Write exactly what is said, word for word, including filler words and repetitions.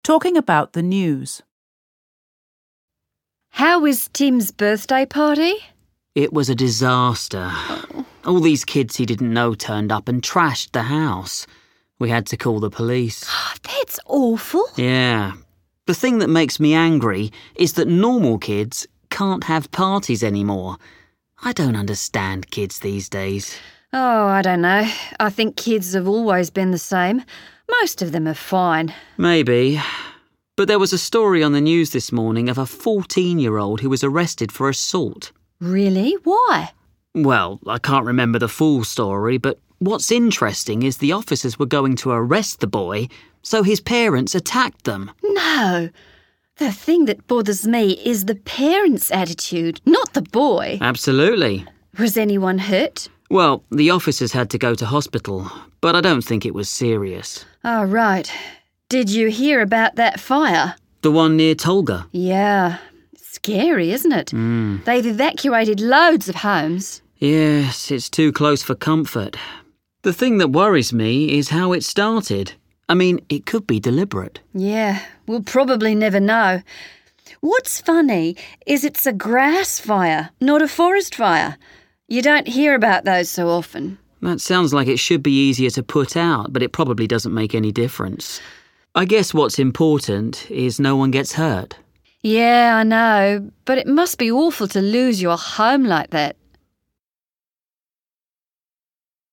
talking about the news. How was Tim's birthday party? It was a disaster. Oh. All these kids he didn't know turned up and trashed the house. We had to call the police. That's awful. Yeah. The thing that makes me angry is that normal kids can't have parties anymore. I don't understand kids these days. Oh, I don't know. I think kids have always been the same. Most of them are fine. Maybe. But there was a story on the news this morning of a fourteen-year-old who was arrested for assault. Really? Why? Well, I can't remember the full story, but what's interesting is the officers were going to arrest the boy, so his parents attacked them. No. The thing that bothers me is the parents' attitude, not the boy. Absolutely. Was anyone hurt? Well, the officers had to go to hospital, but I don't think it was serious. Oh, right. Did you hear about that fire? The one near Tolga? Yeah. Scary, isn't it? Mm. They've evacuated loads of homes. Yes, it's too close for comfort. The thing that worries me is how it started. I mean, it could be deliberate. Yeah, we'll probably never know. What's funny is it's a grass fire, not a forest fire. You don't hear about those so often. That sounds like it should be easier to put out, but it probably doesn't make any difference. I guess what's important is no one gets hurt. Yeah, I know, but it must be awful to lose your home like that.